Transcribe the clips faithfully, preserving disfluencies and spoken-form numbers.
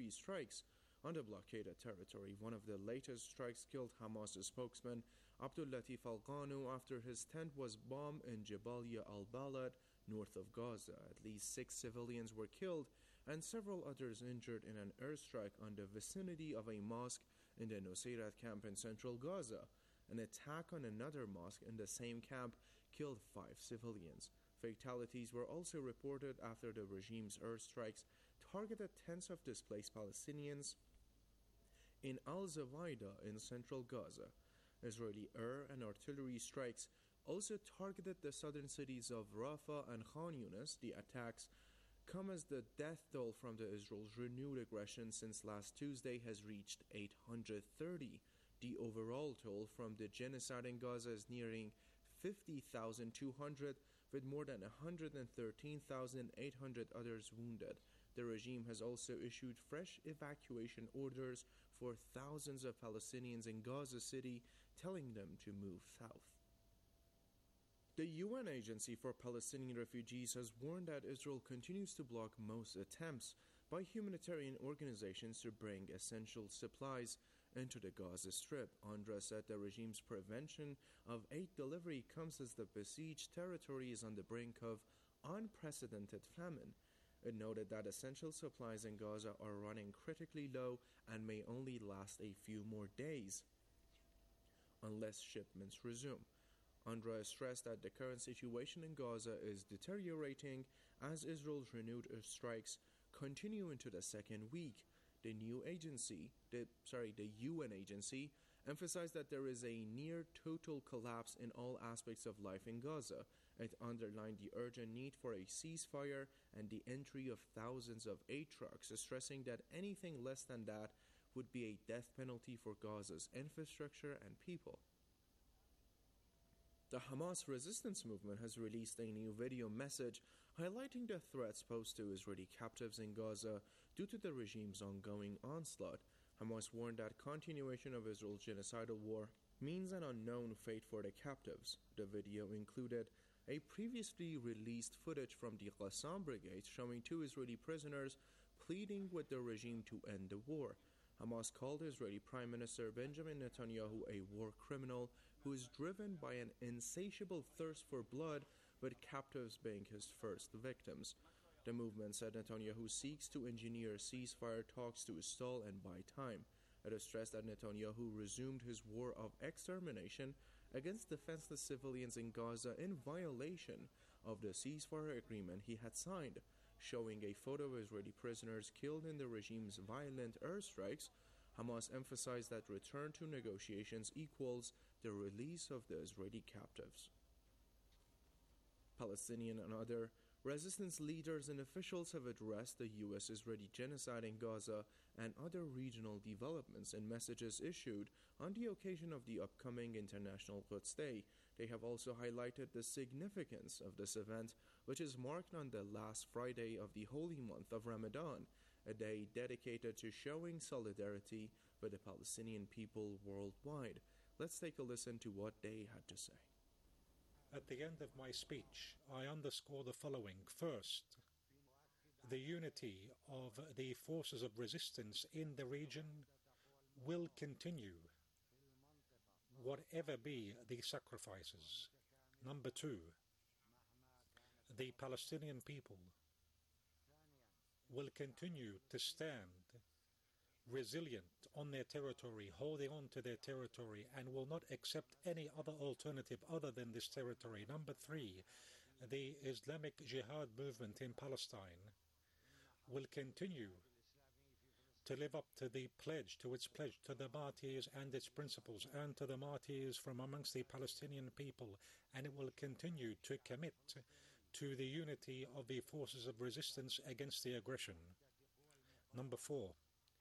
artillery strikes on the blockaded territory. One of the latest strikes killed Hamas spokesman Abdul Latif Al-Qanu after his tent was bombed in Jabalia al-Balad, north of Gaza. At least six civilians were killed and several others injured in an airstrike on the vicinity of a mosque in the Nusayrat camp in central Gaza. An attack on another mosque in the same camp killed five civilians. Fatalities were also reported after the regime's airstrikes targeted tens of displaced Palestinians in Al-Zawaida in central Gaza. Israeli air and artillery strikes also targeted the southern cities of Rafah and Khan Yunis. The attacks come as the death toll from the Israel's renewed aggression since last Tuesday has reached eight hundred thirty. The overall toll from the genocide in Gaza is nearing fifty thousand two hundred, with more than one hundred thirteen thousand eight hundred others wounded. The regime has also issued fresh evacuation orders for thousands of Palestinians in Gaza City, telling them to move south. The U N Agency for Palestinian Refugees has warned that Israel continues to block most attempts by humanitarian organizations to bring essential supplies into the Gaza Strip. UNRWA said the regime's prevention of aid delivery comes as the besieged territory is on the brink of unprecedented famine. It noted that essential supplies in Gaza are running critically low and may only last a few more days unless shipments resume. UNRWA stressed that the current situation in Gaza is deteriorating as Israel's renewed strikes continue into the second week. The new agency, the sorry, the U N agency, emphasized that there is a near total collapse in all aspects of life in Gaza. It underlined the urgent need for a ceasefire and the entry of thousands of aid trucks, stressing that anything less than that would be a death penalty for Gaza's infrastructure and people. The Hamas resistance movement has released a new video message highlighting the threats posed to Israeli captives in Gaza due to the regime's ongoing onslaught. Hamas warned that continuation of Israel's genocidal war means an unknown fate for the captives. The video included a previously released footage from the Qassam Brigade showing two Israeli prisoners pleading with the regime to end the war. Hamas called Israeli Prime Minister Benjamin Netanyahu a war criminal who is driven by an insatiable thirst for blood, with captives being his first victims. The movement said Netanyahu seeks to engineer ceasefire talks to stall and buy time. It is stressed that Netanyahu resumed his war of extermination against defenseless civilians in Gaza in violation of the ceasefire agreement he had signed. Showing a photo of Israeli prisoners killed in the regime's violent airstrikes, Hamas emphasized that return to negotiations equals the release of the Israeli captives. Palestinian and other resistance leaders and officials have addressed the U S-Israeli genocide in Gaza and other regional developments in messages issued on the occasion of the upcoming International Quds Day. They have also highlighted the significance of this event, which is marked on the last Friday of the holy month of Ramadan, a day dedicated to showing solidarity with the Palestinian people worldwide. Let's take a listen to what they had to say. At the end of my speech, I underscore the following. First, the unity of the forces of resistance in the region will continue, whatever be the sacrifices. Number two, the Palestinian people will continue to stand resilient on their territory, holding on to their territory, and will not accept any other alternative other than this territory. Number three, the Islamic Jihad movement in Palestine will continue to live up to the pledge, to its pledge, to the martyrs and its principles, and to the martyrs from amongst the Palestinian people, and it will continue to commit to the unity of the forces of resistance against the aggression. Number four,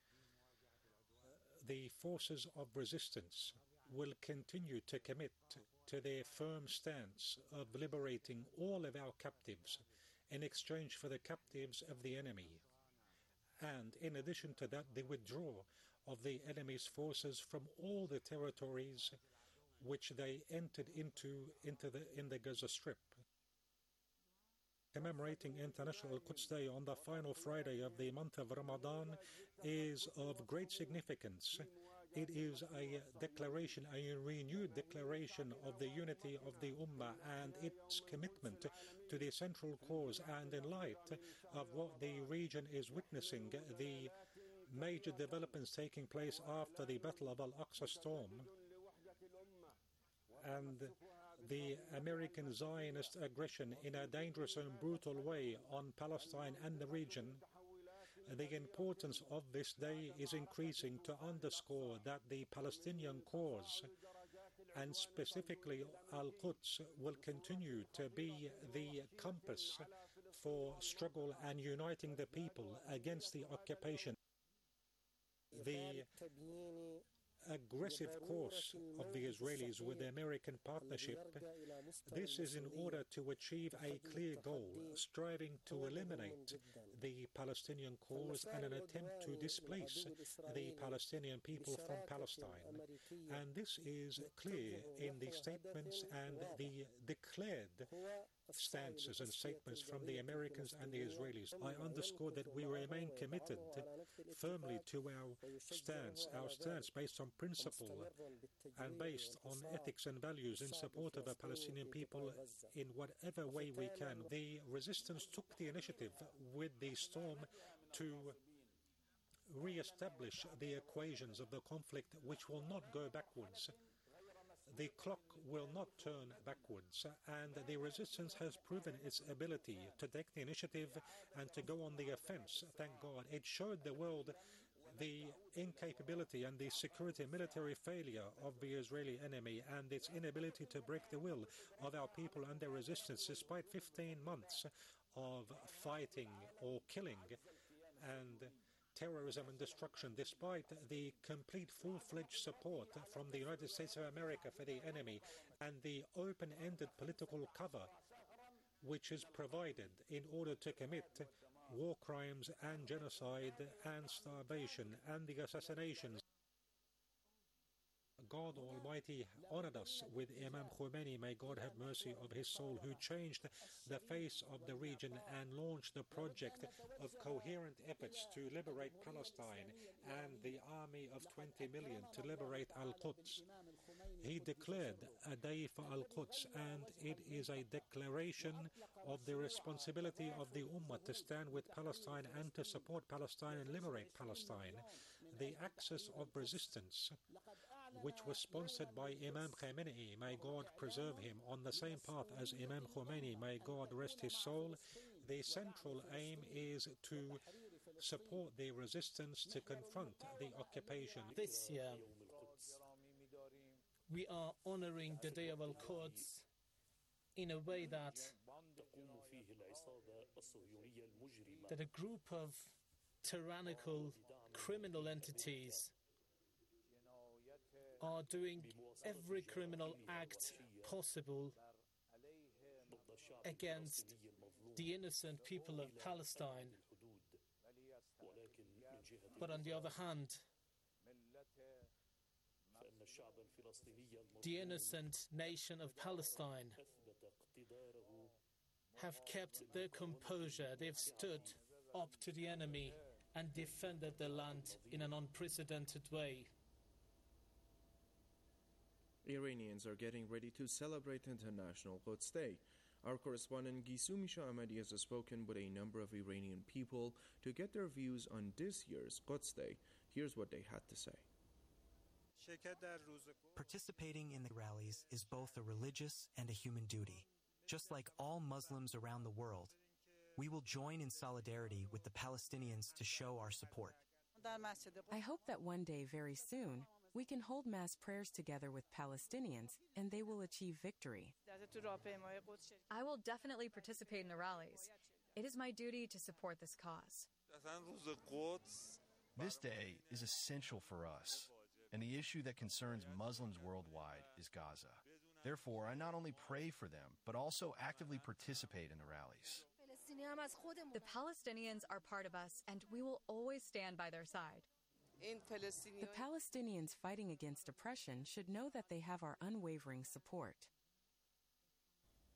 the forces of resistance will continue to commit to their firm stance of liberating all of our captives in exchange for the captives of the enemy. And in addition to that, the withdrawal of the enemy's forces from all the territories which they entered into, into the, in the Gaza Strip. Commemorating International Al-Quds Day on the final Friday of the month of Ramadan is of great significance. It is a declaration, a renewed declaration of the unity of the Ummah and its commitment to the central cause. And in light of what the region is witnessing, the major developments taking place after the Battle of Al-Aqsa Storm, and the American Zionist aggression in a dangerous and brutal way on Palestine and the region, the importance of this day is increasing to underscore that the Palestinian cause, and specifically Al-Quds, will continue to be the compass for struggle and uniting the people against the occupation. The aggressive course of the Israelis with the American partnership, this is in order to achieve a clear goal, striving to eliminate the Palestinian cause and an attempt to displace the Palestinian people from Palestine. And this is clear in the statements and the declared stances and statements from the Americans and the Israelis. I underscore that we remain committed firmly to our stance, our stance based on principle and based on ethics and values in support of the Palestinian people in whatever way we can. The resistance took the initiative with the storm to re-establish the equations of the conflict, which will not go backwards. The clock will not turn backwards, and the resistance has proven its ability to take the initiative and to go on the offense. Thank God. It showed the world the incapability and the security military failure of the Israeli enemy and its inability to break the will of our people and their resistance despite fifteen months of fighting or killing and terrorism and destruction, despite the complete full-fledged support from the United States of America for the enemy and the open-ended political cover which is provided in order to commit war crimes and genocide and starvation and the assassinations. God Almighty honored us with Imam Khomeini, may God have mercy of his soul, who changed the face of the region and launched the project of coherent efforts to liberate Palestine and the army of twenty million to liberate Al-Quds. He declared a day for Al-Quds, and it is a declaration of the responsibility of the Ummah to stand with Palestine and to support Palestine and liberate Palestine. The axis of resistance, which was sponsored by Imam Khomeini, may God preserve him, on the same path as Imam Khomeini, may God rest his soul. The central aim is to support the resistance to confront the occupation. This year, we are honoring the Day of Al-Quds in a way that, that a group of tyrannical criminal entities are doing every criminal act possible against the innocent people of Palestine. But on the other hand, the innocent nation of Palestine have kept their composure. They've stood up to the enemy and defended their land in an unprecedented way. Iranians are getting ready to celebrate International Quds Day. Our correspondent Gisu Misha Ahmadi has spoken with a number of Iranian people to get their views on this year's Quds Day. Here's what they had to say. Participating in the rallies is both a religious and a human duty. Just like all Muslims around the world, we will join in solidarity with the Palestinians to show our support. I hope that one day, very soon, we can hold mass prayers together with Palestinians and they will achieve victory. I will definitely participate in the rallies. It is my duty to support this cause. This day is essential for us, and the issue that concerns Muslims worldwide is Gaza. Therefore, I not only pray for them, but also actively participate in the rallies. The Palestinians are part of us, and we will always stand by their side. The Palestinians fighting against oppression should know that they have our unwavering support.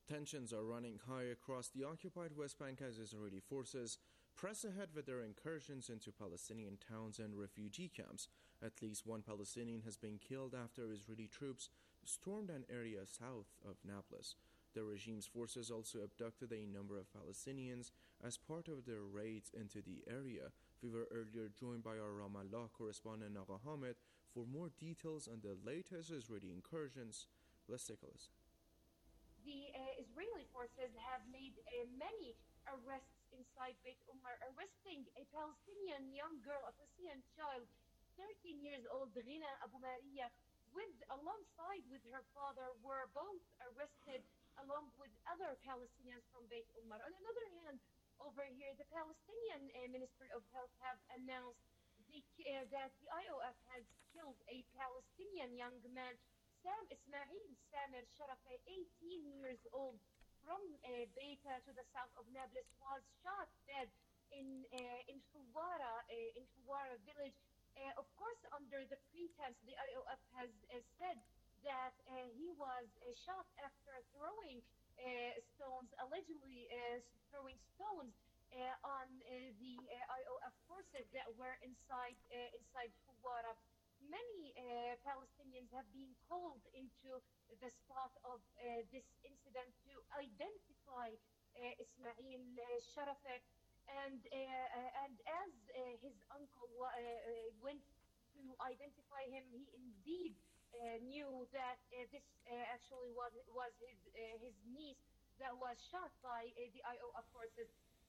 Tensions are running high across the occupied West Bank as Israeli forces press ahead with their incursions into Palestinian towns and refugee camps. At least one Palestinian has been killed after Israeli troops stormed an area south of Nablus. The regime's forces also abducted a number of Palestinians as part of their raids into the area. We were earlier joined by our Ramallah correspondent Naga Hamid for more details on the latest Israeli incursions. Let's take a listen. The uh, Israeli forces have made uh, many arrests inside Beit Umar, arresting a Palestinian young girl, a Palestinian child, thirteen years old, Ghina Abu Mariya, with alongside with her father, were both arrested along with other Palestinians from Beit Umar. On another hand, over here, the Palestinian uh, Ministry of Health have announced the, uh, that the I O F has killed a Palestinian young man, Sam Ismail Samer Sharafe, eighteen years old, from uh, Beita to the south of Nablus, was shot dead in uh, in Fuwara, uh, in Fuwara village. Uh, of course, under the pretense, the I O F has uh, said that uh, he was uh, shot after throwing uh, stones, allegedly uh, throwing stones uh, on uh, the uh, I O F forces that were inside uh, inside Fuwara. Many uh, Palestinians have been called into the spot of uh, this incident to identify uh, Ismail uh, Sharafe, and uh, and as uh, his uncle uh, went to identify him, he indeed uh, knew that uh, this uh, actually was was his uh, his niece that was shot by uh, the I O F forces.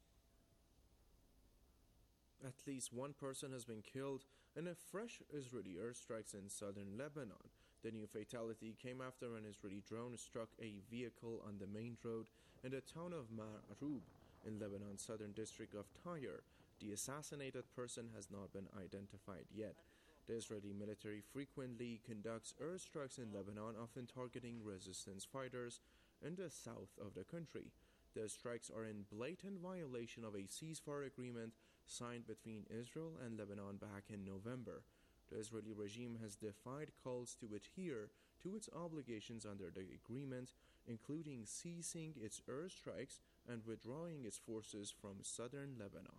At least one person has been killed in a fresh Israeli airstrikes in southern Lebanon. The new fatality came after an Israeli drone struck a vehicle on the main road in the town of Ma'rub in Lebanon's southern district of Tyre. The assassinated person has not been identified yet. The Israeli military frequently conducts airstrikes in Lebanon, often targeting resistance fighters in the south of the country. The strikes are in blatant violation of a ceasefire agreement signed between Israel and Lebanon back in November. The Israeli regime has defied calls to adhere to its obligations under the agreement, including ceasing its airstrikes and withdrawing its forces from southern Lebanon.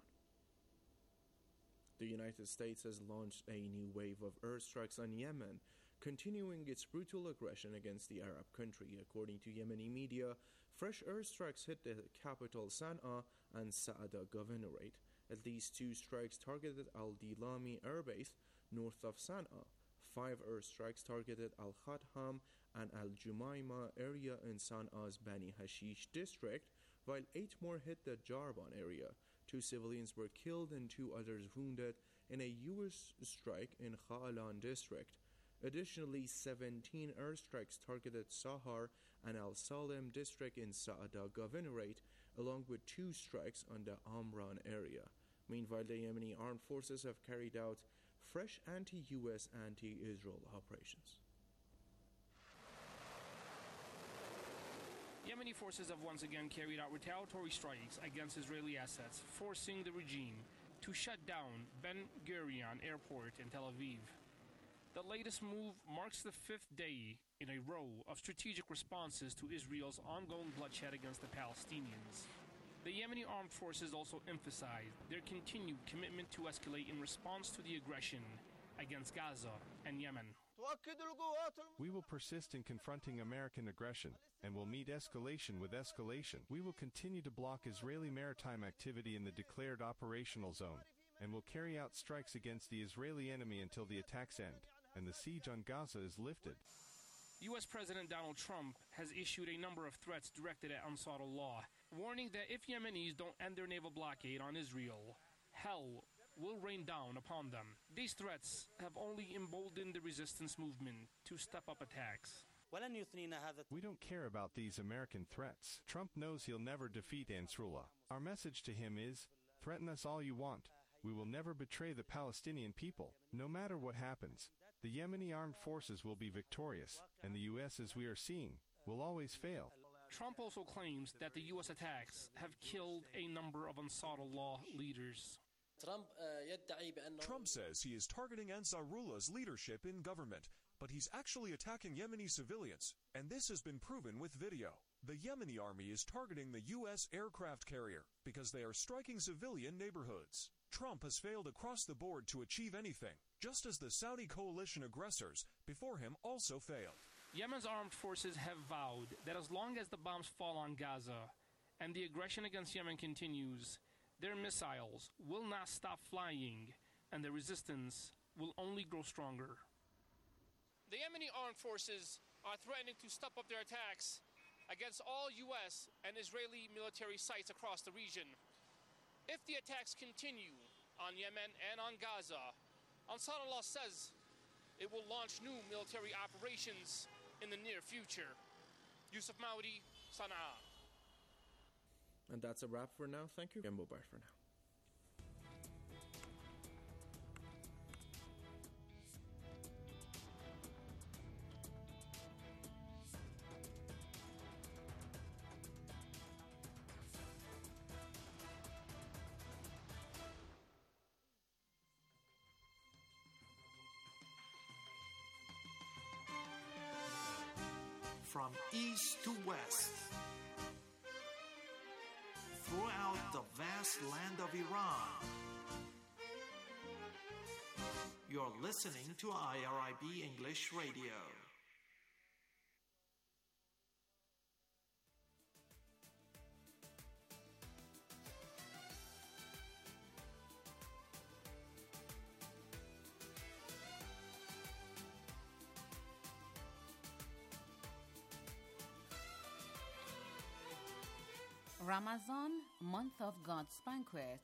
The United States has launched a new wave of airstrikes on Yemen, continuing its brutal aggression against the Arab country. According to Yemeni media, fresh airstrikes hit the capital Sana'a and Sa'ada Governorate. At least two strikes targeted Al-Dilami airbase north of Sana'a. Five airstrikes targeted Al-Khatham and Al-Jumaima area in Sana'a's Bani Hashish district, while eight more hit the Jarban area. Two civilians were killed and two others wounded in a U S strike in Kha'alan district. Additionally, seventeen airstrikes targeted Sahar and Al-Salem district in Sa'ada Governorate, along with two strikes on the Amran area. Meanwhile, the Yemeni armed forces have carried out fresh anti-U S, anti-Israel operations. Yemeni forces have once again carried out retaliatory strikes against Israeli assets, forcing the regime to shut down Ben Gurion Airport in Tel Aviv. The latest move marks the fifth day in a row of strategic responses to Israel's ongoing bloodshed against the Palestinians. The Yemeni armed forces also emphasized their continued commitment to escalate in response to the aggression against Gaza and Yemen. We will persist in confronting American aggression and will meet escalation with escalation. We will continue to block Israeli maritime activity in the declared operational zone and will carry out strikes against the Israeli enemy until the attacks end and the siege on Gaza is lifted. U S President Donald Trump has issued a number of threats directed at Ansarullah, warning that if Yemenis don't end their naval blockade on Israel, hell will rain down upon them. These threats have only emboldened the resistance movement to step up attacks. We don't care about these American threats. Trump knows he'll never defeat Ansarullah. Our message to him is, threaten us all you want. We will never betray the Palestinian people. No matter what happens, the Yemeni armed forces will be victorious, and the U S, as we are seeing, will always fail. Trump also claims that the U S attacks have killed a number of Ansarullah leaders. Trump says he is targeting Ansarullah's leadership in government, but he's actually attacking Yemeni civilians, and this has been proven with video. The Yemeni army is targeting the U S aircraft carrier because they are striking civilian neighborhoods. Trump has failed across the board to achieve anything, just as the Saudi coalition aggressors before him also failed. Yemen's armed forces have vowed that as long as the bombs fall on Gaza and the aggression against Yemen continues, their missiles will not stop flying and the resistance will only grow stronger. The Yemeni armed forces are threatening to step up their attacks against all U S and Israeli military sites across the region. If the attacks continue on Yemen and on Gaza, Ansarullah says it will launch new military operations in the near future. Yusuf Maudi, Sana'a. And that's a wrap for now. Thank you and bye for now. From east to west, throughout the vast land of Iran, you're listening to I R I B English Radio. Ramadan, month of God's banquet.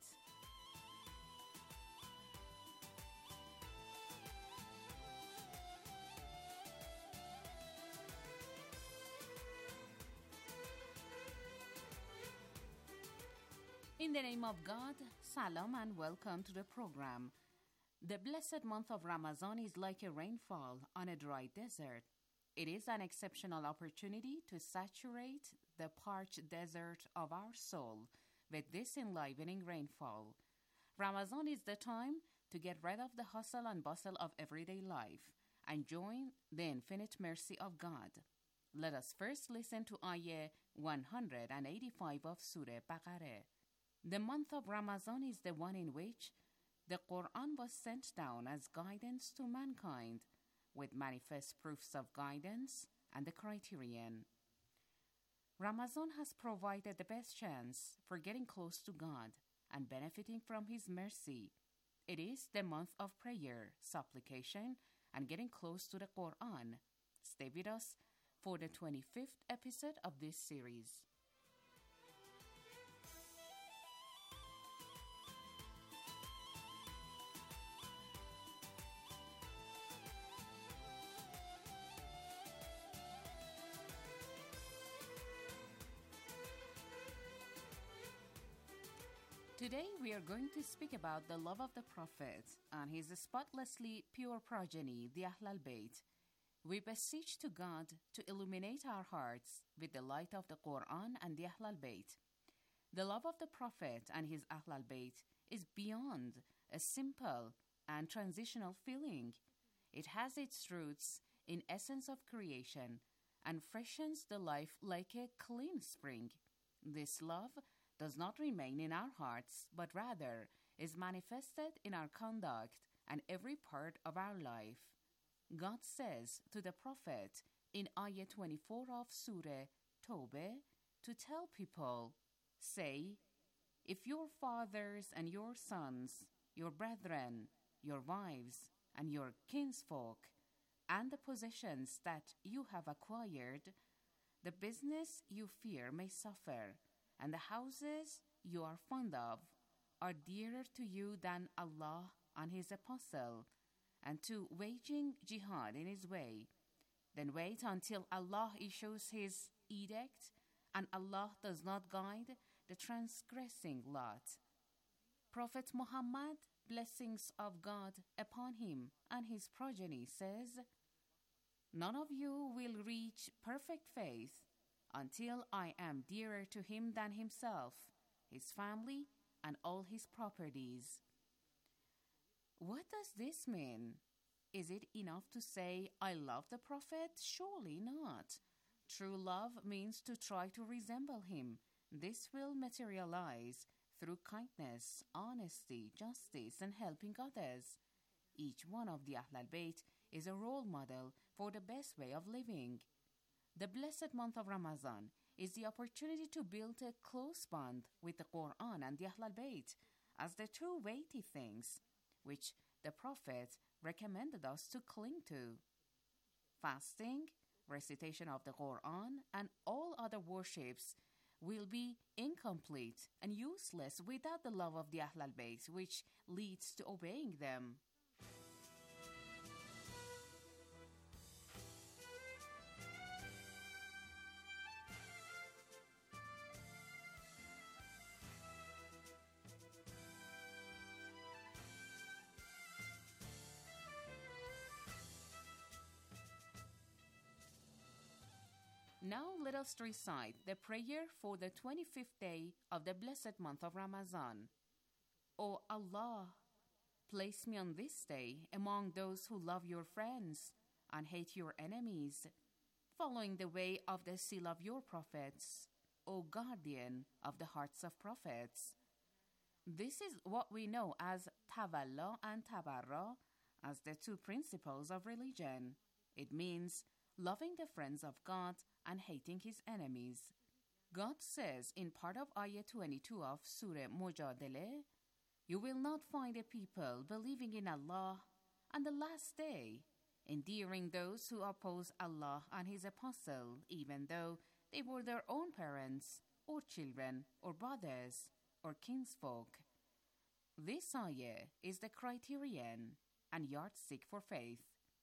In the name of God, salam and welcome to the program. The blessed month of Ramadan is like a rainfall on a dry desert. It is an exceptional opportunity to saturate the parched desert of our soul with this enlivening rainfall. Ramadan is the time to get rid of the hustle and bustle of everyday life and join the infinite mercy of God. Let us first listen to Ayah one hundred eighty-five of Surah Baqarah. The month of Ramadan is the one in which the Quran was sent down as guidance to mankind, with manifest proofs of guidance and the criterion. Ramadan has provided the best chance for getting close to God and benefiting from His mercy. It is the month of prayer, supplication, and getting close to the Quran. Stay with us for the twenty-fifth episode of this series. Today we are going to speak about the love of the Prophet and his spotlessly pure progeny, the Ahlul Bayt. We beseech to God to illuminate our hearts with the light of the Quran and the Ahlul Bayt. The love of the Prophet and his Ahlul Bayt is beyond a simple and transitional feeling. It has its roots in essence of creation and freshens the life like a clean spring. This love does not remain in our hearts, but rather is manifested in our conduct and every part of our life. God says to the Prophet in Ayah twenty-four of Surah Tawbah to tell people, say, if your fathers and your sons, your brethren, your wives, and your kinsfolk, and the possessions that you have acquired, the business you fear may suffer, and the houses you are fond of are dearer to you than Allah and His Apostle, and to waging jihad in His way, then wait until Allah issues His edict, and Allah does not guide the transgressing lot. Prophet Muhammad, blessings of God upon him and his progeny, says, none of you will reach perfect faith until I am dearer to him than himself, his family, and all his properties. What does this mean? Is it enough to say, I love the Prophet? Surely not. True love means to try to resemble him. This will materialize through kindness, honesty, justice, and helping others. Each one of the Ahl al-Bayt is a role model for the best way of living. The blessed month of Ramadan is the opportunity to build a close bond with the Quran and the Ahl al-Bayt as the two weighty things which the Prophet recommended us to cling to. Fasting, recitation of the Quran, and all other worships will be incomplete and useless without the love of the Ahl al-Bayt, which leads to obeying them. Now let us recite the prayer for the twenty-fifth day of the blessed month of Ramadan. O Allah, place me on this day among those who love your friends and hate your enemies, following the way of the seal of your prophets, O guardian of the hearts of prophets. This is what we know as Tawalla and Tabarra, as the two principles of religion. It means loving the friends of God and hating his enemies. God says in part of Ayah twenty-two of Surah Mujadele, you will not find a people believing in Allah and the last day, endearing those who oppose Allah and his apostle, even though they were their own parents, or children, or brothers, or kinsfolk. This ayah is the criterion and yardstick for faith.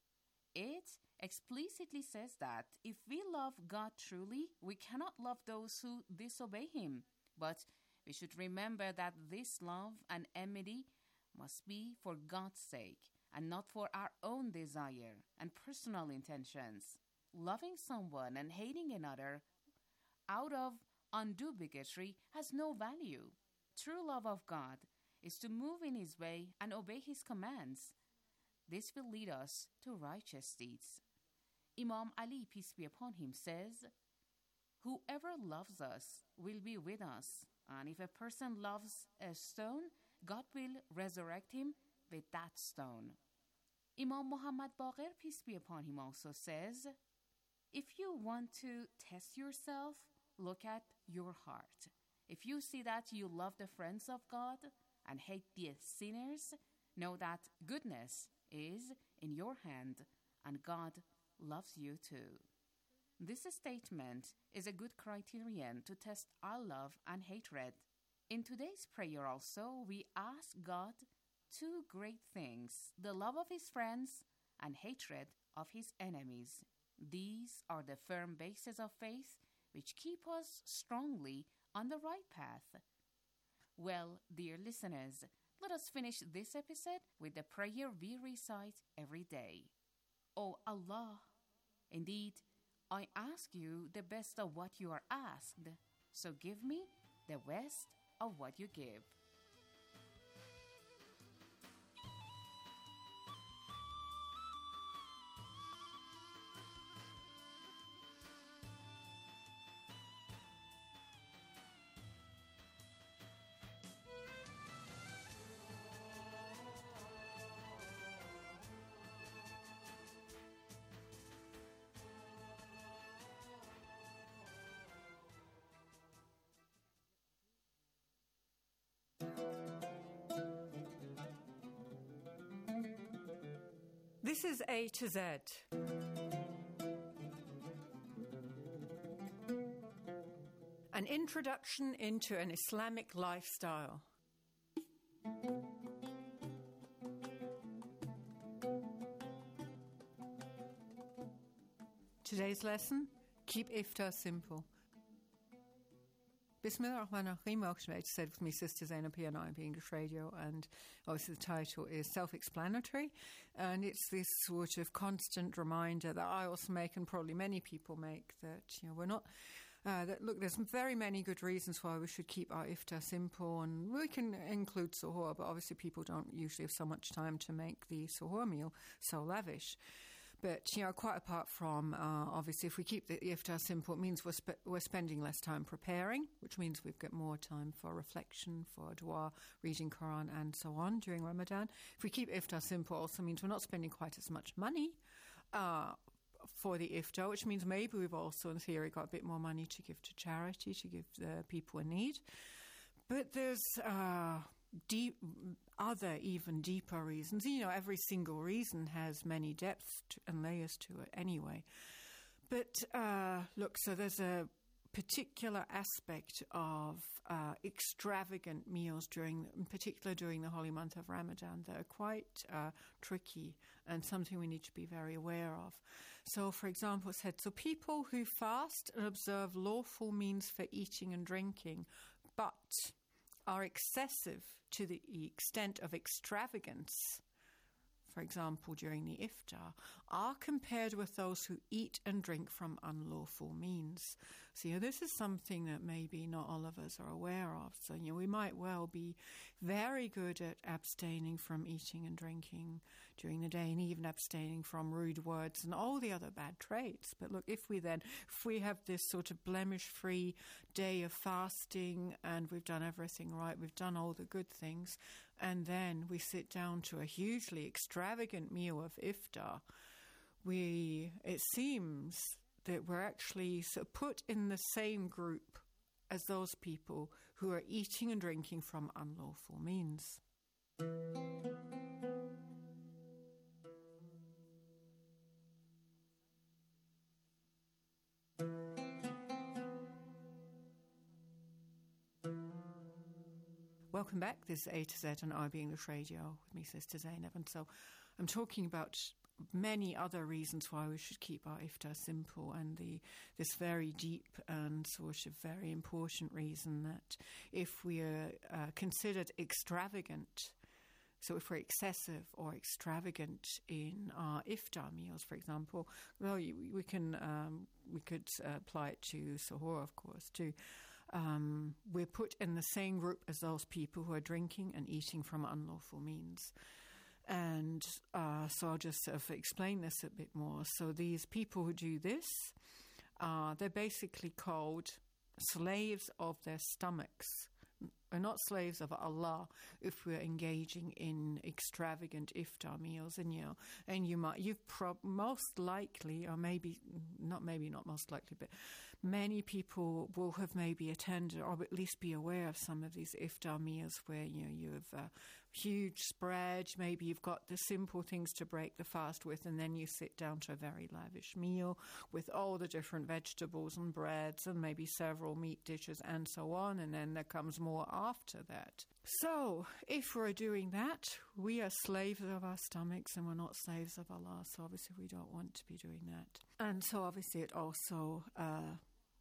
It explicitly says that if we love God truly, we cannot love those who disobey him. But we should remember that this love and enmity must be for God's sake and not for our own desire and personal intentions. Loving someone and hating another out of undue bigotry has no value. True love of God is to move in his way and obey his commands. This will lead us to righteous deeds. Imam Ali, peace be upon him, says, whoever loves us will be with us, and if a person loves a stone, God will resurrect him with that stone. Imam Muhammad Baqir, peace be upon him, also says, if you want to test yourself, look at your heart. If you see that you love the friends of God and hate the sinners, know that goodness is in your hand and God loves you too. This statement is a good criterion to test our love and hatred. In today's prayer also, we ask God two great things, the love of his friends and hatred of his enemies. These are the firm bases of faith which keep us strongly on the right path. Well, dear listeners, let us finish this episode with the prayer we recite every day. O Allah, indeed, I ask you the best of what you are asked, so give me the best of what you give. This is A to Z. An introduction into an Islamic lifestyle. Today's lesson, keep iftar simple. Bismillah ar-Rahman ar-Rahim. Welcome to said with me, Sister Zainab P and I, the English Radio, and obviously the title is self-explanatory, and it's this sort of constant reminder that I also make, and probably many people make, that you know we're not. Uh, that look, there's very many good reasons why we should keep our iftar simple, and we can include suhoor, but obviously people don't usually have so much time to make the suhoor meal so lavish. But, you know, quite apart from, uh, obviously, if we keep the iftar simple, it means we're, sp- we're spending less time preparing, which means we've got more time for reflection, for dua, reading Quran, and so on during Ramadan. If we keep iftar simple, also means we're not spending quite as much money uh, for the iftar, which means maybe we've also, in theory, got a bit more money to give to charity, to give the people in need. But there's uh, deep, other even deeper reasons. You know, every single reason has many depths to, and layers to it anyway. But uh, look, so there's a particular aspect of uh, extravagant meals during, in particular during the holy month of Ramadan, that are quite uh, tricky and something we need to be very aware of. So, for example, it said, so people who fast and observe lawful means for eating and drinking, but are excessive to the extent of extravagance, for example, during the iftar, are compared with those who eat and drink from unlawful means. So, you know, this is something that maybe not all of us are aware of. So, you know, we might well be very good at abstaining from eating and drinking during the day, and even abstaining from rude words and all the other bad traits. But look, if we then, if we have this sort of blemish-free day of fasting and we've done everything right, we've done all the good things, and then we sit down to a hugely extravagant meal of iftar, we, it seems that we're actually so put in the same group as those people who are eating and drinking from unlawful means. Welcome back. This is A to Z on I B English Radio with me, Sister Zainab. And so I'm talking about many other reasons why we should keep our iftar simple, and the this very deep and sort of very important reason that if we are uh, considered extravagant, so if we're excessive or extravagant in our iftar meals, for example, well, you, we can um, we could uh, apply it to suhoor, of course, too. Um, we're put in the same group as those people who are drinking and eating from unlawful means. And uh, so I'll just sort of explain this a bit more. So these people who do this, uh, they're basically called slaves of their stomachs. We're not slaves of Allah if we're engaging in extravagant iftar meals. And you know, and you might, you've prob- most likely, or maybe not, maybe not most likely, but many people will have maybe attended or at least be aware of some of these iftar meals where you know you have a huge spread. Maybe you've got the simple things to break the fast with, and then you sit down to a very lavish meal with all the different vegetables and breads and maybe several meat dishes and so on, and then there comes more after that. So if we're doing that, we are slaves of our stomachs and we're not slaves of Allah, so obviously we don't want to be doing that. And so obviously it also uh,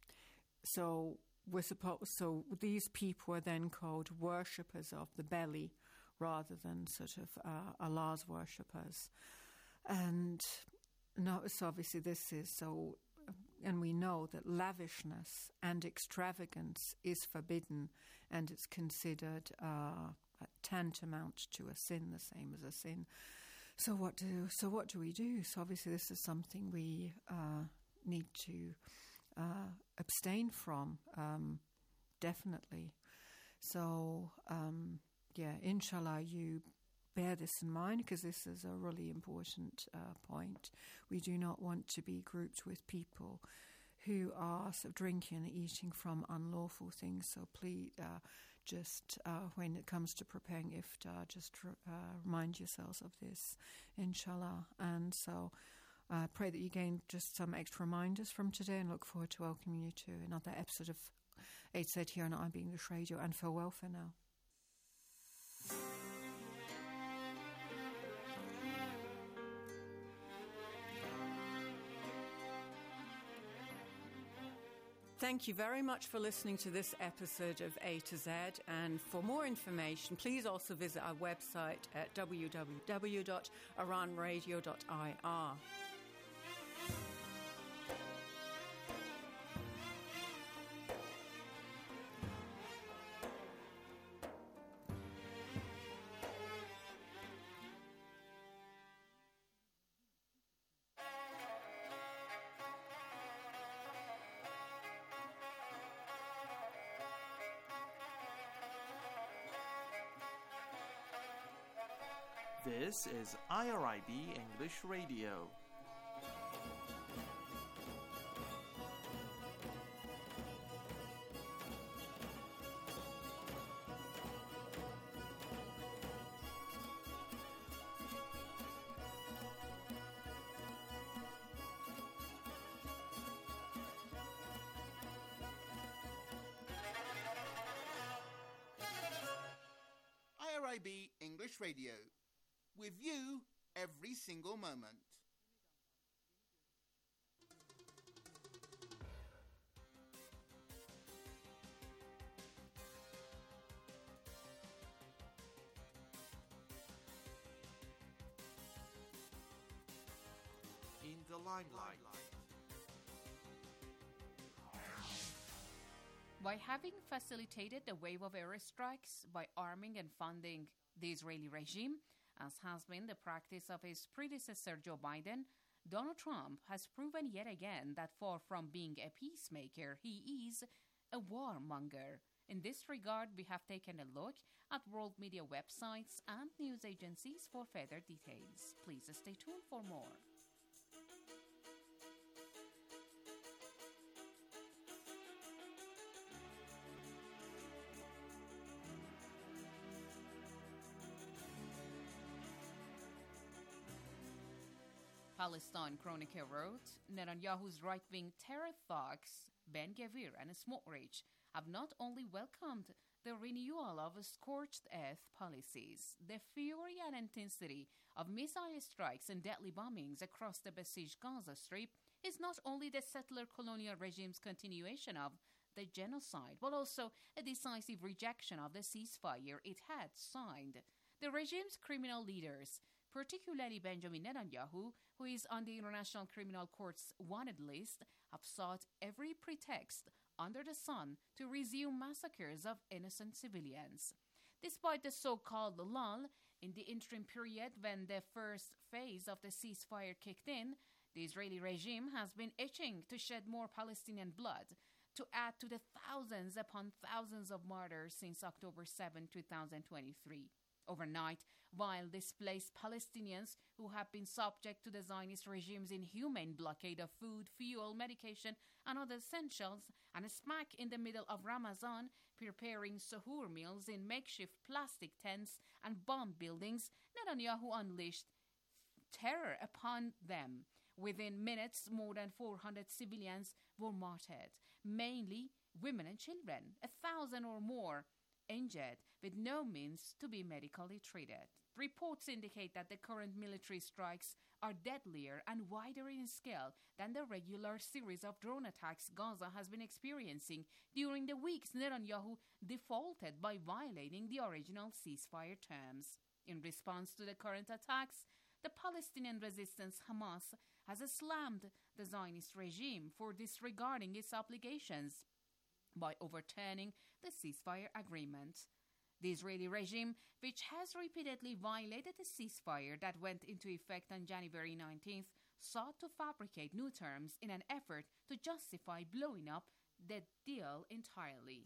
so we're supposed so these people are then called worshippers of the belly rather than sort of uh, Allah's worshippers. And notice obviously this is so, and we know that lavishness and extravagance is forbidden, and it's considered uh, tantamount to a sin, the same as a sin. So what do so what do we do? So obviously this is something we uh, need to uh, abstain from, um, definitely. So um, yeah, inshallah, you bear this in mind, because this is a really important uh, point. We do not want to be grouped with people who are sort of drinking and eating from unlawful things. So please, uh, just uh, when it comes to preparing iftar, just uh, remind yourselves of this, inshallah. And so I uh, pray that you gain just some extra reminders from today, and look forward to welcoming you to another episode of A to Z here on I B English Radio. And farewell for now. Thank you very much for listening to this episode of A to Z. And for more information, please also visit our website at w w w dot iran radio dot i r. This is I R I B English Radio. I R I B English Radio, with you every single moment. In the limelight. By having facilitated the wave of airstrikes by arming and funding the Israeli regime, as has been the practice of his predecessor Joe Biden, Donald Trump has proven yet again that far from being a peacemaker, he is a warmonger. In this regard, we have taken a look at world media websites and news agencies for further details. Please stay tuned for more. Palestine Chronicle wrote, Netanyahu's right-wing terror thugs, Ben Gvir and Smotrich, have not only welcomed the renewal of scorched earth policies, the fury and intensity of missile strikes and deadly bombings across the besieged Gaza Strip is not only the settler colonial regime's continuation of the genocide, but also a decisive rejection of the ceasefire it had signed. The regime's criminal leaders, particularly Benjamin Netanyahu, who is on the International Criminal Court's wanted list, have sought every pretext under the sun to resume massacres of innocent civilians. Despite the so-called lull in the interim period when the first phase of the ceasefire kicked in, the Israeli regime has been itching to shed more Palestinian blood, to add to the thousands upon thousands of martyrs since October seventh, twenty twenty-three. Overnight, while displaced Palestinians who have been subject to the Zionist regime's inhumane blockade of food, fuel, medication, and other essentials, and smack in the middle of Ramadan, preparing suhoor meals in makeshift plastic tents and bomb buildings, Netanyahu unleashed terror upon them. Within minutes, more than four hundred civilians were martyred, mainly women and children, a thousand or more injured, with no means to be medically treated. Reports indicate that the current military strikes are deadlier and wider in scale than the regular series of drone attacks Gaza has been experiencing during the weeks Netanyahu defaulted by violating the original ceasefire terms. In response to the current attacks, the Palestinian resistance Hamas has slammed the Zionist regime for disregarding its obligations by overturning the ceasefire agreement. The Israeli regime, which has repeatedly violated the ceasefire that went into effect on January nineteenth, sought to fabricate new terms in an effort to justify blowing up the deal entirely.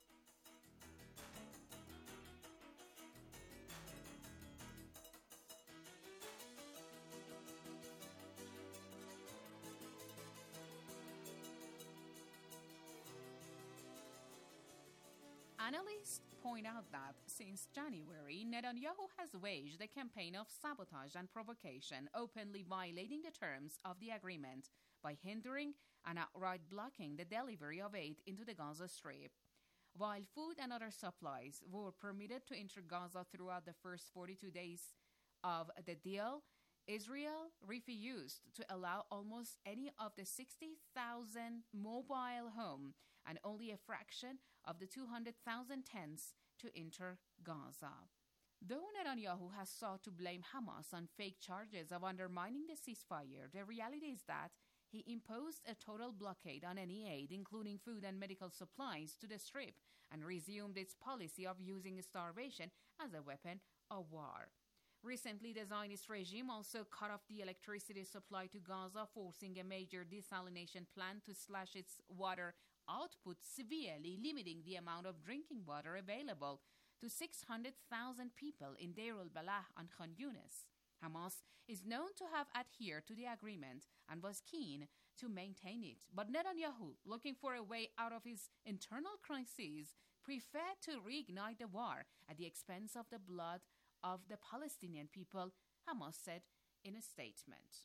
Analysts point out that since January, Netanyahu has waged a campaign of sabotage and provocation, openly violating the terms of the agreement by hindering and outright blocking the delivery of aid into the Gaza Strip. While food and other supplies were permitted to enter Gaza throughout the first forty-two days of the deal, Israel refused to allow almost any of the sixty thousand mobile homes and only a fraction of the two hundred thousand tents to enter Gaza. Though Netanyahu has sought to blame Hamas on fake charges of undermining the ceasefire, the reality is that he imposed a total blockade on any aid, including food and medical supplies, to the Strip and resumed its policy of using starvation as a weapon of war. Recently, the Zionist regime also cut off the electricity supply to Gaza, forcing a major desalination plant to slash its water output, severely limiting the amount of drinking water available to six hundred thousand people in Deir al-Balah and Khan Yunis. Hamas is known to have adhered to the agreement and was keen to maintain it. But Netanyahu, looking for a way out of his internal crises, preferred to reignite the war at the expense of the blood of the Palestinian people, Hamas said in a statement.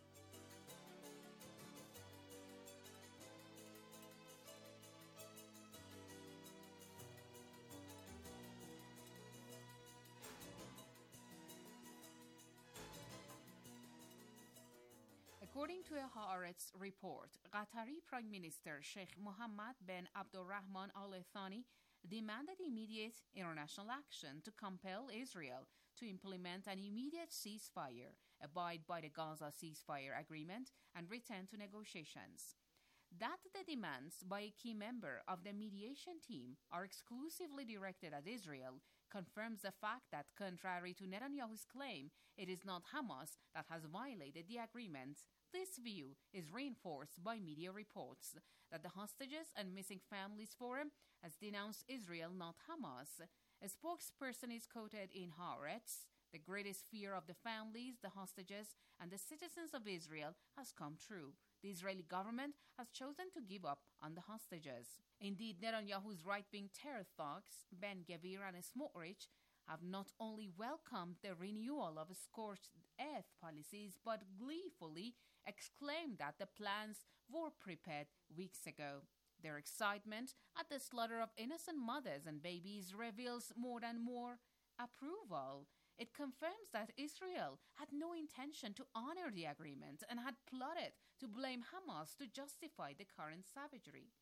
According to a Haaretz report, Qatari Prime Minister Sheikh Mohammed bin Abdulrahman Al Thani demanded immediate international action to compel Israel to implement an immediate ceasefire, abide by the Gaza ceasefire agreement, and return to negotiations. That the demands by a key member of the mediation team are exclusively directed at Israel confirms the fact that, contrary to Netanyahu's claim, it is not Hamas that has violated the agreement. This view is reinforced by media reports that the Hostages and Missing Families Forum has denounced Israel, not Hamas. A spokesperson is quoted in Haaretz: "The greatest fear of the families, the hostages, and the citizens of Israel has come true. The Israeli government has chosen to give up on the hostages." Indeed, Netanyahu's right-wing terror thugs, Ben Gvir and Smotrich, have not only welcomed the renewal of scorched earth policies, but gleefully exclaimed that the plans were prepared weeks ago. Their excitement at the slaughter of innocent mothers and babies reveals more and more approval. It confirms that Israel had no intention to honor the agreement and had plotted to blame Hamas to justify the current savagery.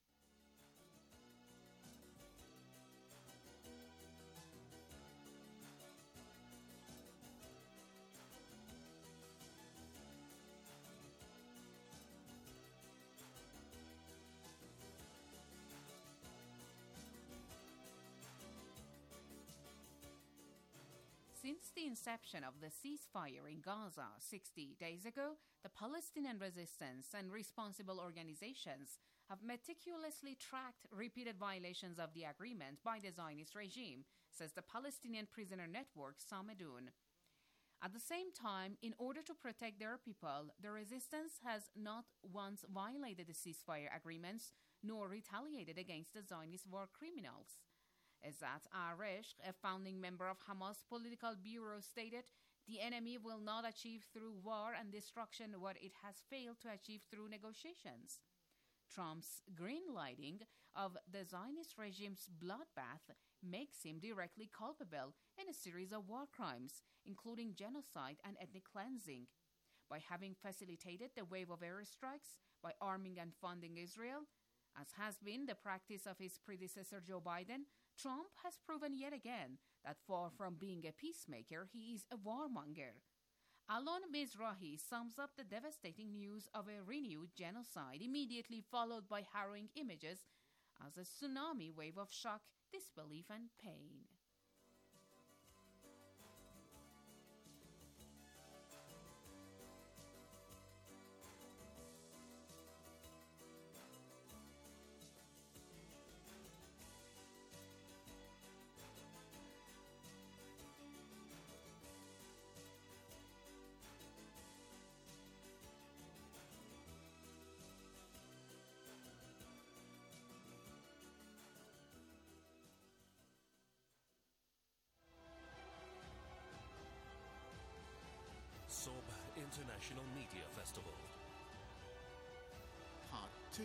Since the inception of the ceasefire in Gaza sixty days ago, the Palestinian resistance and responsible organizations have meticulously tracked repeated violations of the agreement by the Zionist regime, says the Palestinian prisoner network Samedoun. At the same time, in order to protect their people, the resistance has not once violated the ceasefire agreements nor retaliated against the Zionist war criminals. Ezat Aresh, a founding member of Hamas political bureau, stated, "The enemy will not achieve through war and destruction what it has failed to achieve through negotiations." Trump's green-lighting of the Zionist regime's bloodbath makes him directly culpable in a series of war crimes, including genocide and ethnic cleansing. By having facilitated the wave of airstrikes, by arming and funding Israel, as has been the practice of his predecessor Joe Biden, Trump has proven yet again that far from being a peacemaker, he is a warmonger. Alon Mizrahi sums up the devastating news of a renewed genocide, immediately followed by harrowing images, as a tsunami wave of shock, disbelief, and pain. Soba International Media Festival. Part two.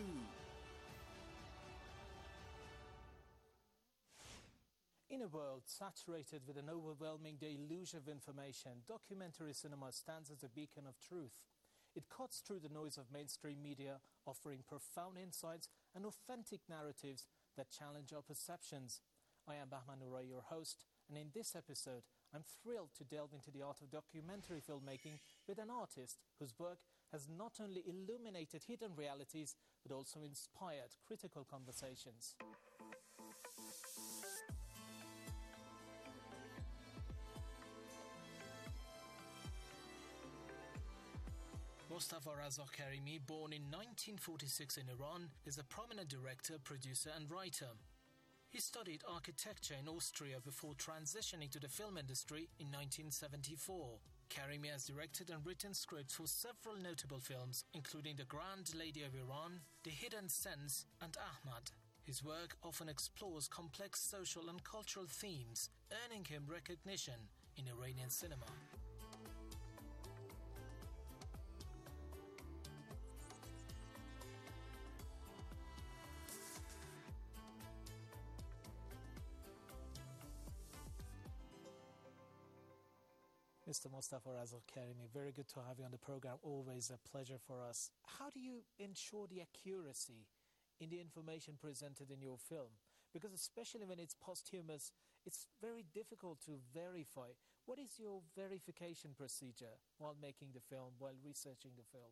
In a world saturated with an overwhelming deluge of information, documentary cinema stands as a beacon of truth. It cuts through the noise of mainstream media, offering profound insights and authentic narratives that challenge our perceptions. I am Bahman Uray, your host, and in this episode, I'm thrilled to delve into the art of documentary filmmaking with an artist whose work has not only illuminated hidden realities, but also inspired critical conversations. Mostafa Raza Karimi, born in nineteen forty-six in Iran, is a prominent director, producer and writer. He studied architecture in Austria before transitioning to the film industry in nineteen seventy-four. Karimi has directed and written scripts for several notable films, including The Grand Lady of Iran, The Hidden Sense, and Ahmad. His work often explores complex social and cultural themes, earning him recognition in Iranian cinema. Mister Mostafa Razal Karimi, very good to have you on the program. Always a pleasure for us. How do you ensure the accuracy in the information presented in your film? Because especially when it's posthumous, it's very difficult to verify. What is your verification procedure while making the film, while researching the film?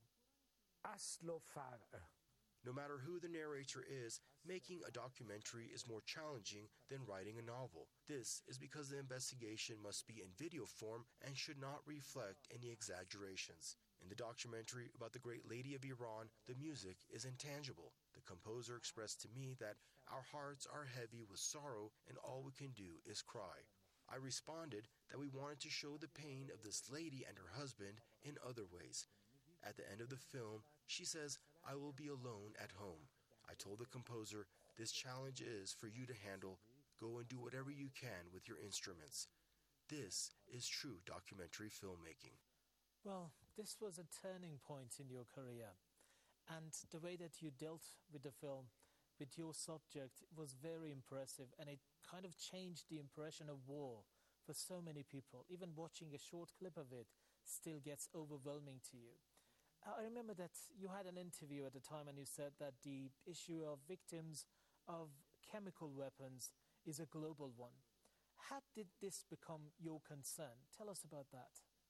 No matter who the narrator is, making a documentary is more challenging than writing a novel. This is because the investigation must be in video form and should not reflect any exaggerations. In the documentary about the Great Lady of Iran, the music is intangible. The composer expressed to me that our hearts are heavy with sorrow and all we can do is cry. I responded that we wanted to show the pain of this lady and her husband in other ways. At the end of the film, she says, "I will be alone at home." I told the composer, "This challenge is for you to handle. Go and do whatever you can with your instruments." This is true documentary filmmaking. Well, this was a turning point in your career. And the way that you dealt with the film, with your subject, was very impressive. And it kind of changed the impression of war for so many people. Even watching a short clip of it still gets overwhelming to you. I remember that you had an interview at the time and you said that the issue of victims of chemical weapons is a global one. How did this become your concern? Tell us about that.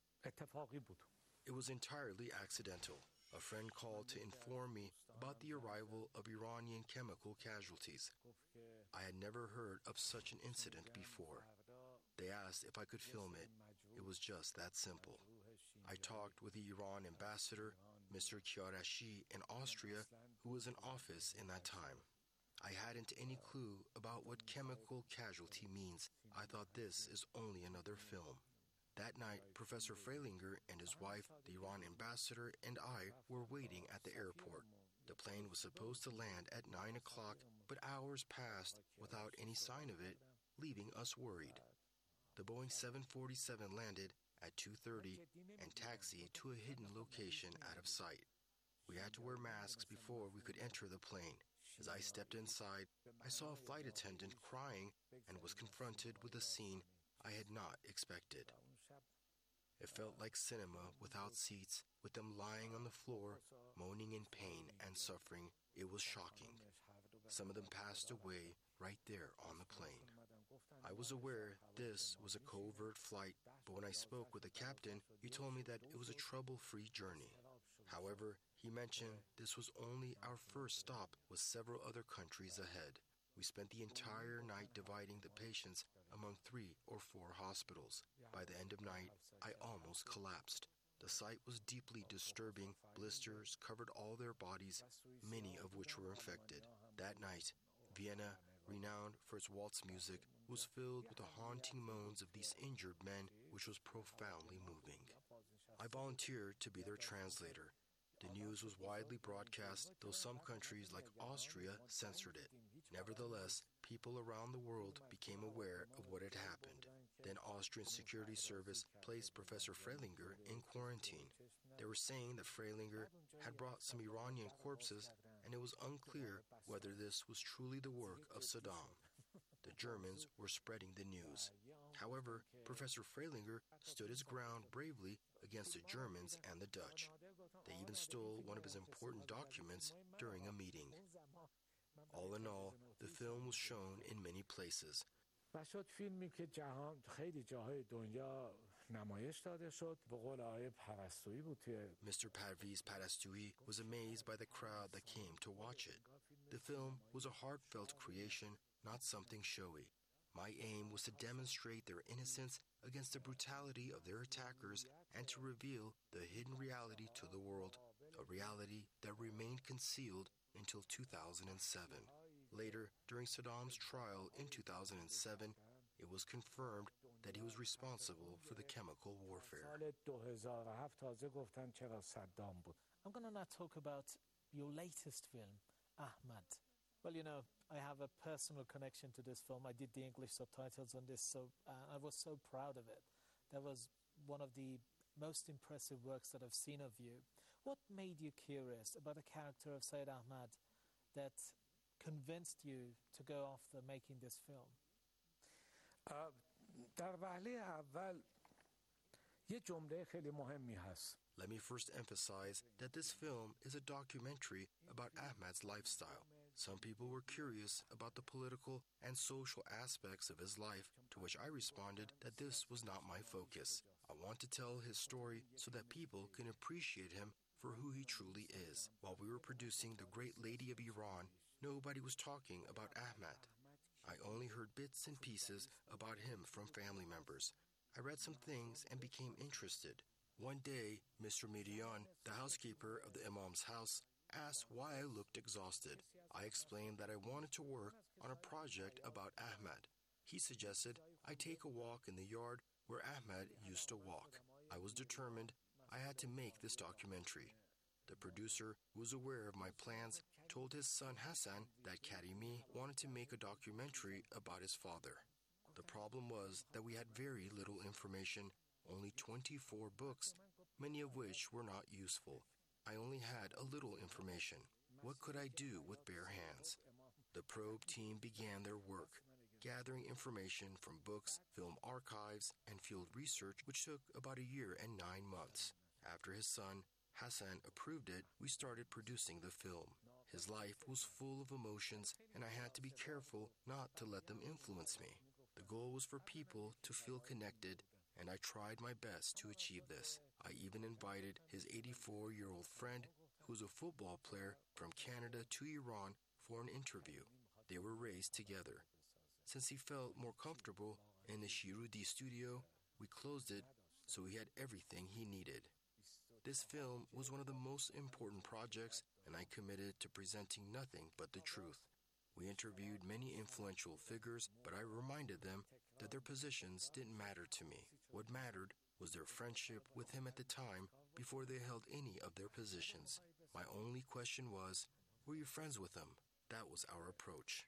It was entirely accidental. A friend called to inform me about the arrival of Iranian chemical casualties. I had never heard of such an incident before. They asked if I could film it. It was just that simple. I talked with the Iran ambassador, Mister Kiarashi, in Austria, who was in office in that time. I hadn't any clue about what chemical casualty means. I thought this is only another film. That night, Professor Freilinger and his wife, the Iran ambassador, and I were waiting at the airport. The plane was supposed to land at nine o'clock, but hours passed without any sign of it, leaving us worried. The Boeing seven forty-seven landed at two thirty and taxied to a hidden location out of sight. We had to wear masks before we could enter the plane. As I stepped inside, I saw a flight attendant crying and was confronted with a scene I had not expected. It felt like cinema without seats, with them lying on the floor, moaning in pain and suffering. It was shocking. Some of them passed away right there on the plane. I was aware this was a covert flight, but when I spoke with the captain, he told me that it was a trouble-free journey. However, he mentioned this was only our first stop with several other countries ahead. We spent the entire night dividing the patients among three or four hospitals. By the end of night, I almost collapsed. The sight was deeply disturbing. Blisters covered all their bodies, many of which were infected. That night, Vienna, renowned for its waltz music, was filled with the haunting moans of these injured men, which was profoundly moving. I volunteered to be their translator. The news was widely broadcast, though some countries like Austria censored it. Nevertheless, people around the world became aware of what had happened. Then Austrian Security Service placed Professor Freilinger in quarantine. They were saying that Freilinger had brought some Iranian corpses, and it was unclear whether this was truly the work of Saddam. The Germans were spreading the news. However, Professor Freilinger stood his ground bravely against the Germans and the Dutch. They even stole one of his important documents during a meeting. All in all, the film was shown in many places. Mister Parviz Parastoui was amazed by the crowd that came to watch it. The film was a heartfelt creation, not something showy. My aim was to demonstrate their innocence against the brutality of their attackers and to reveal the hidden reality to the world, a reality that remained concealed until two thousand seven. Later, during Saddam's trial in two thousand seven, it was confirmed that he was responsible for the chemical warfare. I'm going to now talk about your latest film, Ahmad. Well, you know, I have a personal connection to this film. I did the English subtitles on this, so uh, I was so proud of it. That was one of the most impressive works that I've seen of you. What made you curious about the character of Sayyid Ahmad that convinced you to go after making this film? در وهله اول یه جمله خیلی مهمی هست. Let me first emphasize that this film is a documentary about Ahmad's lifestyle. Some people were curious about the political and social aspects of his life, to which I responded that this was not my focus. I want to tell his story so that people can appreciate him for who he truly is. While we were producing The Great Lady of Iran, nobody was talking about Ahmad. I only heard bits and pieces about him from family members. I read some things and became interested. One day, Mister Midian, the housekeeper of the Imam's house, asked why I looked exhausted. I explained that I wanted to work on a project about Ahmad. He suggested I take a walk in the yard where Ahmad used to walk. I was determined I had to make this documentary. The producer, who was aware of my plans, told his son Hassan that Karimi wanted to make a documentary about his father. The problem was that we had very little information, only twenty-four books, many of which were not useful. I only had a little information. What could I do with bare hands? The probe team began their work, gathering information from books, film archives, and field research, which took about a year and nine months. After his son, Hassan, approved it, we started producing the film. His life was full of emotions, and I had to be careful not to let them influence me. The goal was for people to feel connected, and I tried my best to achieve this. I even invited his eighty-four-year-old friend, who was a football player from Canada, to Iran for an interview. They were raised together. Since he felt more comfortable in the Shirudi studio, we closed it so he had everything he needed. This film was one of the most important projects, and I committed to presenting nothing but the truth. We interviewed many influential figures, but I reminded them that their positions didn't matter to me. What mattered was their friendship with him at the time before they held any of their positions. My only question was, were you friends with him? That was our approach.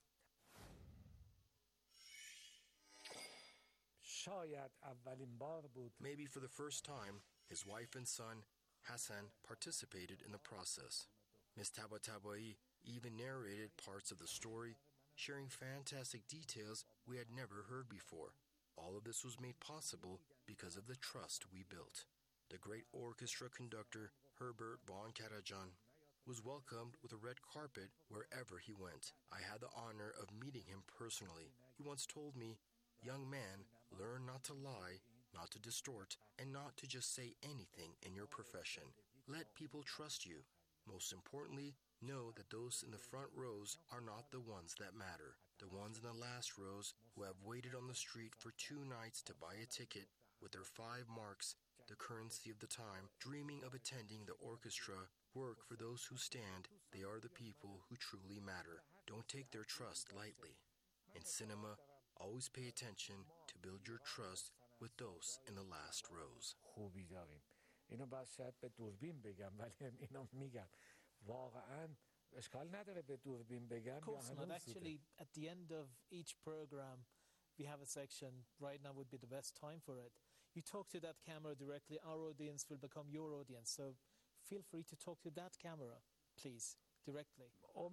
Maybe for the first time, his wife and son, Hassan, participated in the process. Miss Tabatabai even narrated parts of the story, sharing fantastic details we had never heard before. All of this was made possible because of the trust we built. The great orchestra conductor, Herbert von Karajan, was welcomed with a red carpet wherever he went. I had the honor of meeting him personally. He once told me, "Young man, learn not to lie, not to distort, and not to just say anything in your profession. Let people trust you. Most importantly, know that those in the front rows are not the ones that matter. The ones in the last rows who have waited on the street for two nights to buy a ticket with their five marks, the currency of the time, dreaming of attending the orchestra, work for those who stand. They are the people who truly matter. Don't take their trust lightly. In cinema, always pay attention to build your trust with those in the last rows." خوبی داریم. اینو باید شاید به دوربین بگم ولی اینو میگم. واقعا اشکال نداره به دوربین بگم. Of course not. Actually, at the end of each program, we have a section. Right now would be the best time for it. You talk to that camera directly. Our audience will become your audience. So feel free to talk to that camera, please, directly.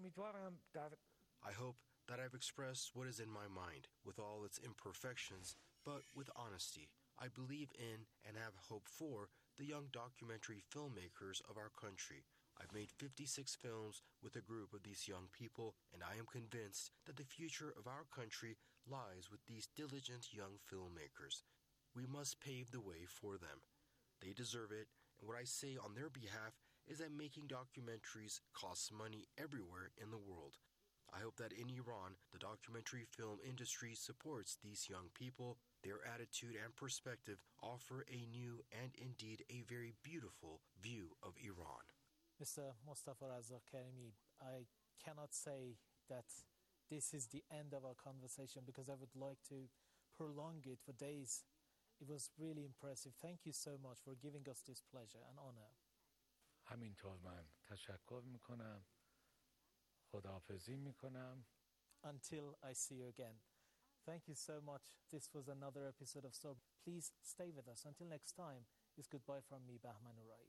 I hope that I've expressed what is in my mind, with all its imperfections, but with honesty. I believe in and have hope for the young documentary filmmakers of our country. I've made fifty-six films with a group of these young people, and I am convinced that the future of our country lies with these diligent young filmmakers. We must pave the way for them. They deserve it, and what I say on their behalf is that making documentaries costs money everywhere in the world. I hope that in Iran, the documentary film industry supports these young people. Their attitude and perspective offer a new and indeed a very beautiful view of Iran. Mister Mostafa Raza Karimi, I cannot say that this is the end of our conversation because I would like to prolong it for days. It was really impressive. Thank you so much for giving us this pleasure and honor. همینطور من تشکر میکنم. خداحافظی میکنم. Until I see you again. Thank you so much. This was another episode of Sob. Please stay with us. Until next time, it's goodbye from me, Bahman Urai.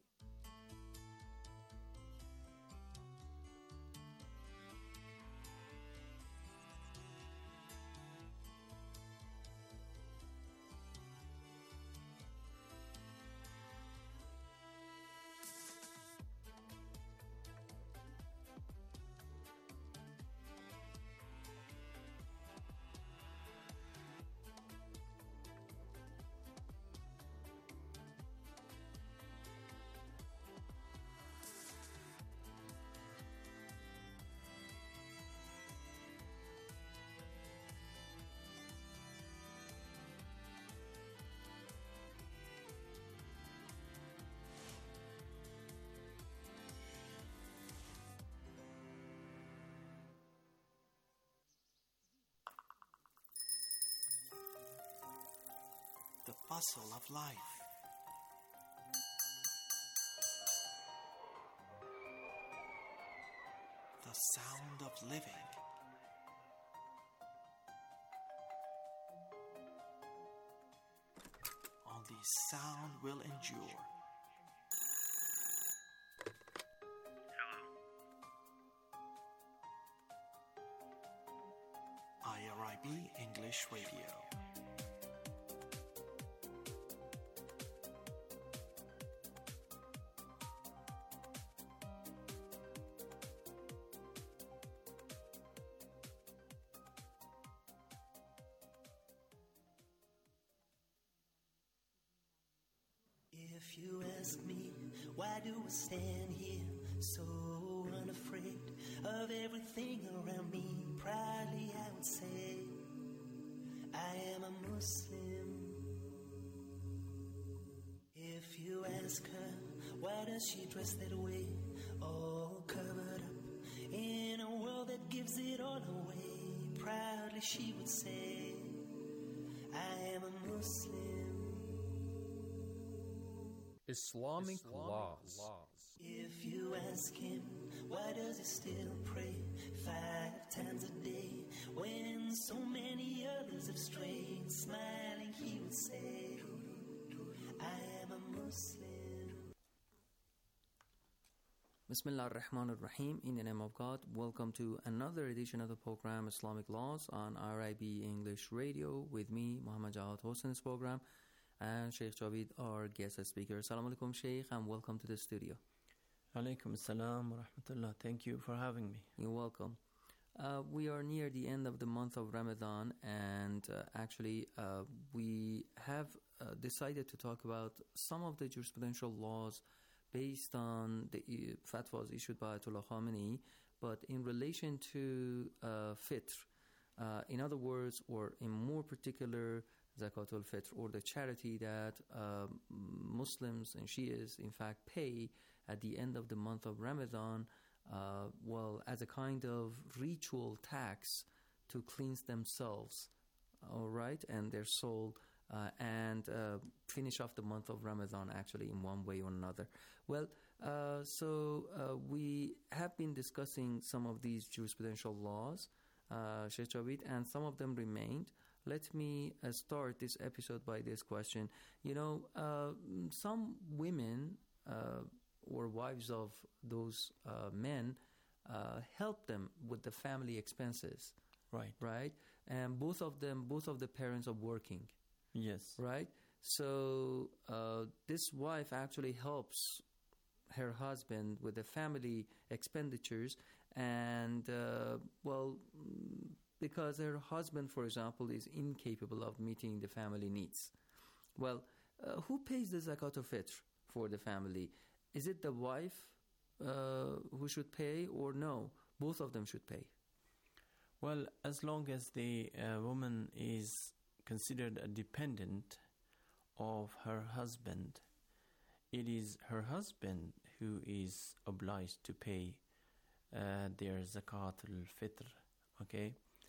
The bustle of life. The sound of living. Only sound will endure. I R I B English Radio. If you ask me, why do I stand here so unafraid of everything around me? Proudly I would say, I am a Muslim. If you ask her, why does she dress that way, all covered up in a world that gives it all away? Proudly she would say, I am a Muslim. Islamic, Islamic laws. laws. If you ask him, why does he still pray five times a day when so many others have strayed? Smiling he would say, I am a Muslim. Bismillah ar-Rahman ar-Rahim. In the name of God, welcome to another edition of the program Islamic Laws on R I B English Radio with me, Muhammad Jawad Hossain's program, and Sheikh Javid, our guest speaker. Assalamu alaikum, Sheikh, and welcome to the studio. Alaikum assalam wa rahmatullah. Thank you for having me. You're welcome. Uh, we are near the end of the month of Ramadan, and uh, actually uh, we have uh, decided to talk about some of the jurisprudential laws based on the uh, fatwas issued by Ayatollah Khamenei, but in relation to uh, fitr. Uh, in other words, or in more particular, Zakatul Fitr, or the charity that uh, Muslims and Shias in fact pay at the end of the month of Ramadan, uh, well, as a kind of ritual tax to cleanse themselves, all right, and their soul, uh, and uh, finish off the month of Ramadan actually in one way or another. Well, uh, so uh, we have been discussing some of these jurisprudential laws, uh, Sheikh Javid, and some of them remained. Let me uh, start this episode by this question. You know, uh, some women uh, or wives of those uh, men uh, help them with the family expenses. Right. Right? And both of them, both of the parents are working. Yes. Right? So uh, this wife actually helps her husband with the family expenditures and, uh, well... because her husband, for example, is incapable of meeting the family needs. Well, uh, who pays the zakat of fitr for the family? Is it the wife uh, who should pay, or no? Both of them should pay. Well, as long as the uh, woman is considered a dependent of her husband, it is her husband who is obliged to pay uh, their zakat al-fitr, okay?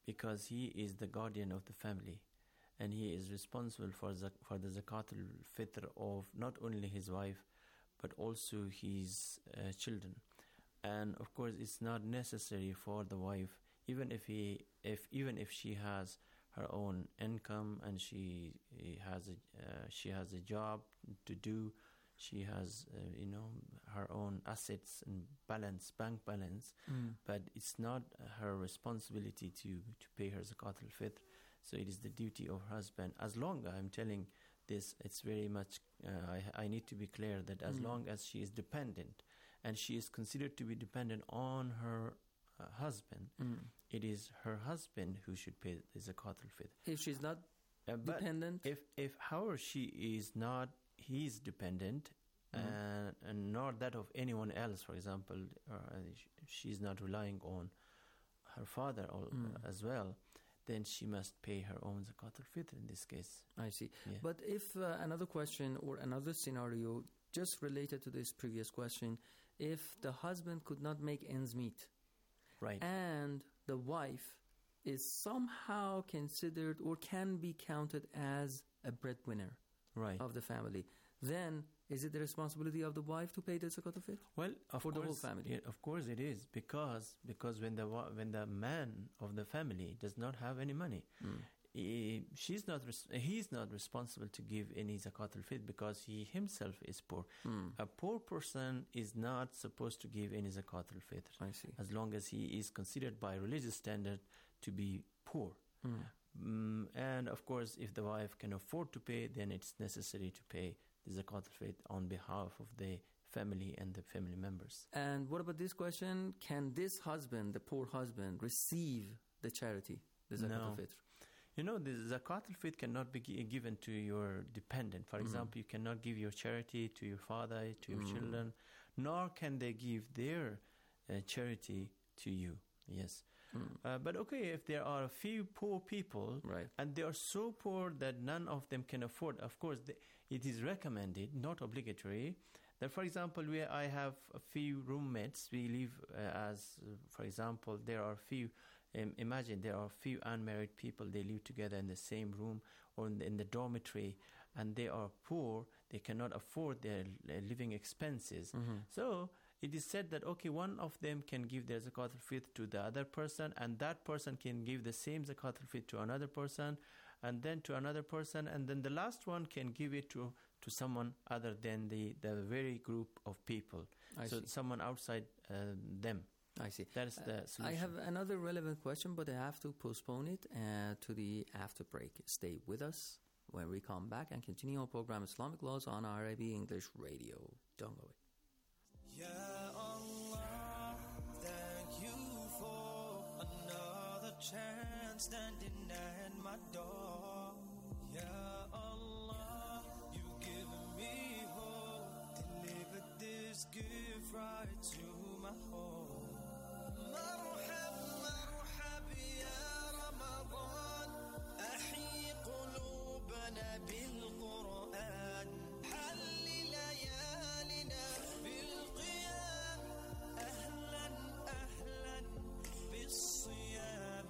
because he is the guardian of the family, and he is responsible for the, for the zakat al-fitr of not only his wife, but also his uh, children. And of course, it's not necessary for the wife, even if he, if even if she has her own income and she has a uh, she has a job to do, she has uh, you know her own assets and balance, bank balance, Mm. but it's not her responsibility to to pay her zakat al-fitr. So it is the duty of her husband. As long I'm telling this, it's very much uh, I I need to be clear that as Mm. long as she is dependent, and she is considered to be dependent on her uh, husband, Mm. it is her husband who should pay the zakat al-fitr. If she's not Uh, but dependent, if if however she is not his dependent, Mhm. uh, and not that of anyone else, for example, uh, sh- she's not relying on her father or, Mm. uh, as well, then she must pay her own zakat al-fitr in this case. I see. Yeah. But if uh, another question or another scenario just related to this previous question, if the husband could not make ends meet, right, and the wife is somehow considered or can be counted as a breadwinner right. of the family, then is it the responsibility of the wife to pay the zakat al-fitr? Well, of for course, the whole family. yeah, of course it is, because because when the wa- when the man of the family does not have any money, Mm. he, she's not res- he's not responsible to give any zakat al-fitr because he himself is poor. Mm. A poor person is not supposed to give any zakat al-fitr. I see. As long as he is considered by religious standard to be poor. Mm. Mm, and of course, if the wife can afford to pay, then it's necessary to pay the zakat al-fitr on behalf of the family and the family members. And what about this question? Can this husband, the poor husband, receive the charity, the zakat No. al-fitr? You know, the zakat al-fitr cannot be gi- given to your dependent. For Mhm. example, you cannot give your charity to your father, to your Mm. children, nor can they give their uh, charity to you. Yes. Mm. Uh, but okay, if there are a few poor people, Right. and they are so poor that none of them can afford, of course, the, it is recommended, not obligatory, that, for example, we, I have a few roommates. We live uh, as, uh, for example, there are few, um, imagine there are few unmarried people, they live together in the same room or in the, in the dormitory, and they are poor, they cannot afford their uh, living expenses. Mhm. So it is said that, okay, one of them can give their zakat al-fitr to the other person, and that person can give the same zakat al-fitr to another person, and then to another person, and then the last one can give it to, to someone other than the, the very group of people. I so see. someone outside uh, them. I see. That is the Uh, solution. I have another relevant question, but I have to postpone it uh, to the after break. Stay with us when we come back and continue our program Islamic Laws on R I B English Radio. Don't go away. Ya Allah, thank you for another chance standing at my door. Ya Allah, you've given me hope, delivered this gift right to my home. مرحب مرحب يا رمضان أحيي قلوبنا بالقرآن حل ليالنا بالقيام أهلا أهلا بالصيام.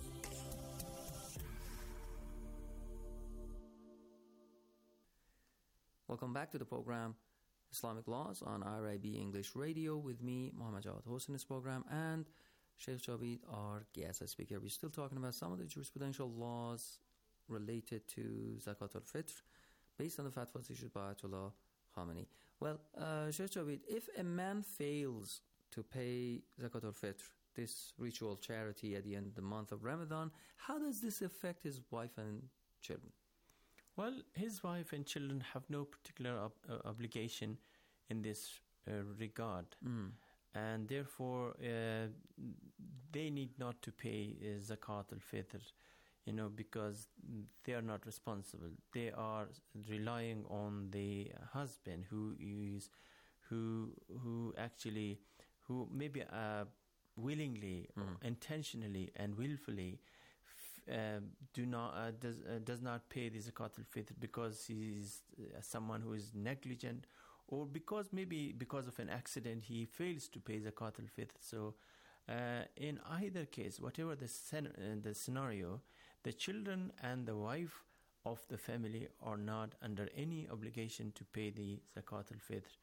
Welcome back to the program Islamic Laws on R I B English Radio with me, Muhammad Jawad Hossein, in this program, and Sheikh Javid, our guest speaker. We're still talking about some of the jurisprudential laws related to Zakat al-Fitr based on the fatwas issued by Ayatollah Khamenei. Well, uh, Sheikh Javid, if a man fails to pay Zakat al-Fitr, this ritual charity at the end of the month of Ramadan, how does this affect his wife and children? Well, his wife and children have no particular ob- uh, obligation in this uh, regard. Mm. And therefore, uh, they need not to pay uh, Zakat al-Fitr, you know, because they are not responsible. They are relying on the husband who is, who who actually, who maybe uh, willingly, Mm. or intentionally and willfully Uh, do not uh, does uh, does not pay the zakat al-fitr because he is uh, someone who is negligent, or because maybe because of an accident he fails to pay zakat al-fitr. So Uh, in either case, whatever the, sen- uh, the scenario, the children and the wife of the family are not under any obligation to pay the zakat al-fitr